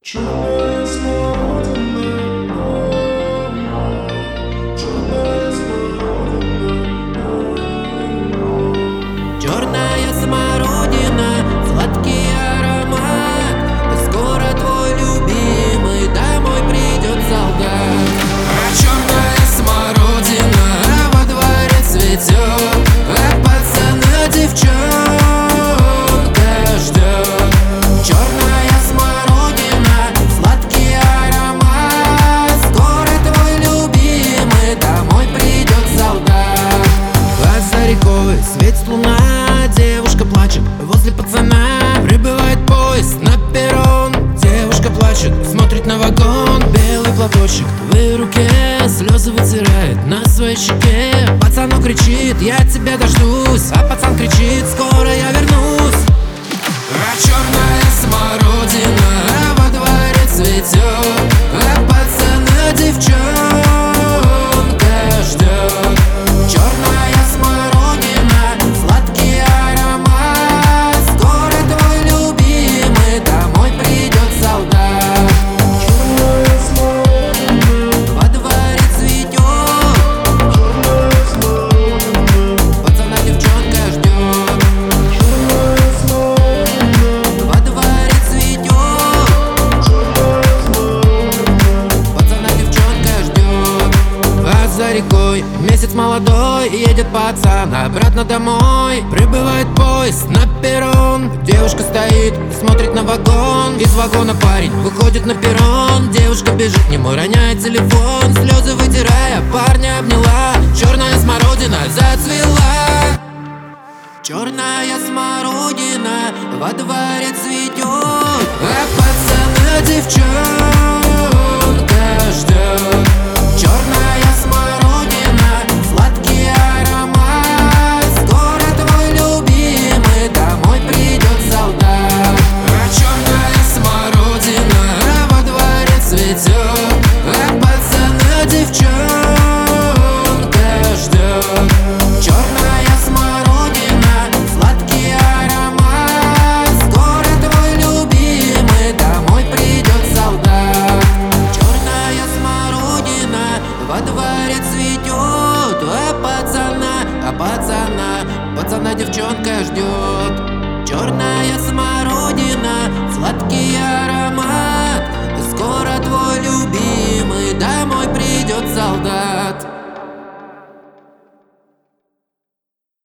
Черная смородина, черная смородина. Черная смородина, сладкий аромат. Скоро твой любимый домой придет солдат. А черная смородина во дворе цветет, а пацана девчонка ждет. Черная смородина, сладкий аромат. Скоро твой любимый домой придет солдат. А за рекой светит луна, девушка плачет возле пацана. Прибывает поезд на перрон, девушка плачет, смотрит на вагон. Белый платочек в ее руке, слезы вытирает на своей щеке. Пацану кричит: я тебя дождусь, а пацан кричит: скоро я вернусь. А черная смородина во дворе цветет, а пацана девчонка ждет. Черная смородина, сладкий аромат. Скоро твой любимый домой придет солдат. Черная смородина, Во дворе цветет, черная смородина, пацана девчонка ждет. черная смородина, Во дворе цветет, черная смородина. пацана девчонка ждет. А за рекой месяц молодой, едет пацан обратно домой. Прибывает поезд на перрон, девушка стоит, смотрит на вагон. Из вагона парень выходит на перрон, девушка бежит к нему, роняет телефон. Слезы вытирая, парня обняла, черная смородина зацвела. Черная смородина во дворе цветет, а пацана девчонка ждет. Черная смородина, сладкий аромат. Скоро твой любимый домой придет солдат. А черная смородина во дворе цветет, а пацана девчонка ждет. Черная смородина, сладкий аромат. Скоро твой любимый домой придет солдат. Черная смородина во дворе цветет, пацана девчонка ждет. Черная смородина, сладкий аромат. Скоро твой любимый домой придет солдат.